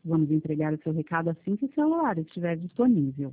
Vamos entregar o seu recado assim que o celular estiver disponível.